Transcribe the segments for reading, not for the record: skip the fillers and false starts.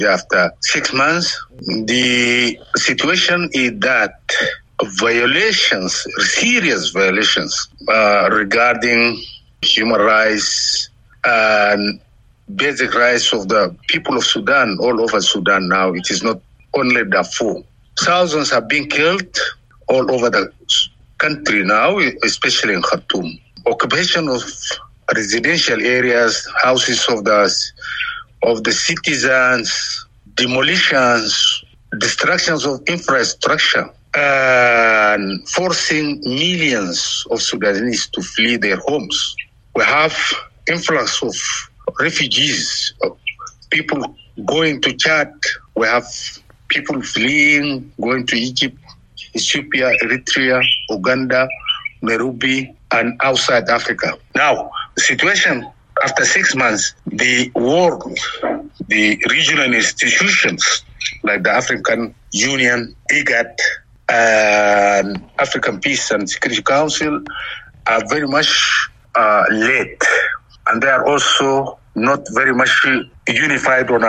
after 6 months. The situation is that violations, serious violations regarding human rights and basic rights of the people of Sudan, all over Sudan now. It is not only Darfur. Thousands have been killed all over the country now, especially in Khartoum. Occupation of residential areas, houses of the citizens, demolitions, destructions of infrastructure, and forcing millions of Sudanese to flee their homes. We have influx of refugees, people going to Chad. We have people fleeing, going to Egypt, Ethiopia, Eritrea, Uganda, Nairobi, and outside Africa. Now, the situation after 6 months, the world, the regional institutions like the African Union, IGAD, and African Peace and Security Council are very much late. And they are also not very much unified on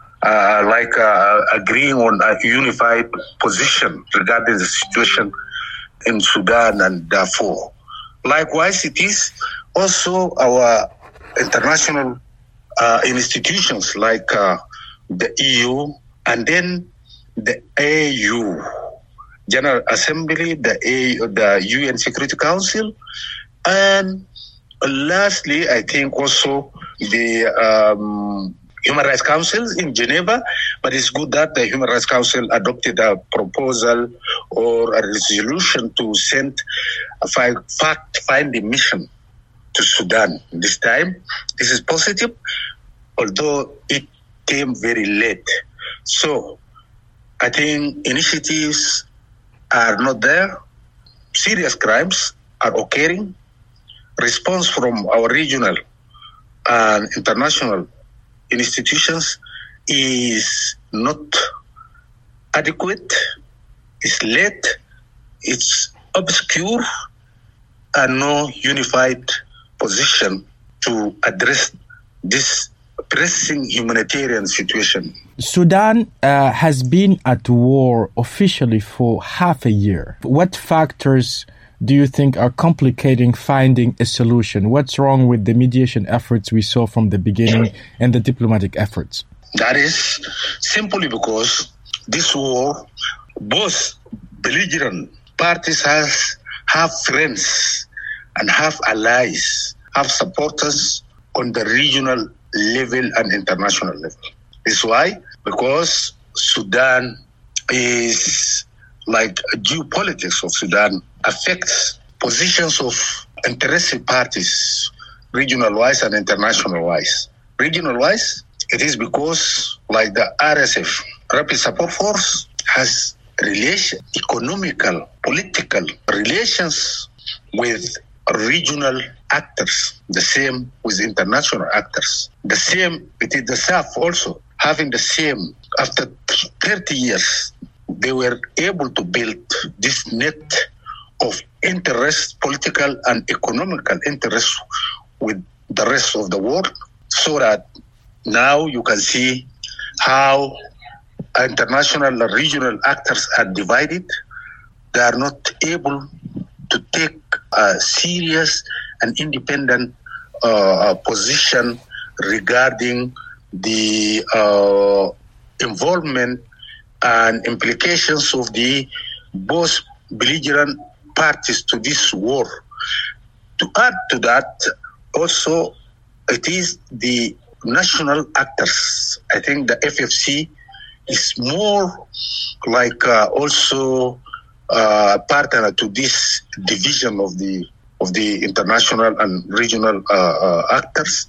agreeing on a unified position regarding the situation in Sudan and Darfur. Likewise, it is also our international institutions like the EU and then the AU, General Assembly, the UN Security Council, and lastly, I think also the Human Rights Council in Geneva, but it's good that the Human Rights Council adopted a proposal or a resolution to send a fact-finding mission to Sudan this time. This is positive, although it came very late. So I think initiatives are not there. Serious crimes are occurring. Response from our regional and international institutions is not adequate, it's late, it's obscure, and no unified position to address this pressing humanitarian situation. Sudan has been at war officially for half a year. What factors do you think are complicating finding a solution? What's wrong with the mediation efforts we saw from the beginning and the diplomatic efforts? That is simply because this war, both belligerent parties have friends and have allies, have supporters on the regional level and international level. This is why, because Sudan is like geopolitics of Sudan affects positions of interested parties, regional-wise and international-wise. Regional-wise, it is because like the RSF, Rapid Support Force, has economical, political relations with regional actors, the same with international actors. The same, it is the SAF also, having the same, after 30 years, they were able to build this net of interest, political and economical interest with the rest of the world, so that now you can see how international and regional actors are divided. They are not able to take a serious and independent position regarding the involvement and implications of the both belligerent parties to this war. To add to that, also, it is the national actors. I think the FFC is more like also partner to this division of the international and regional actors.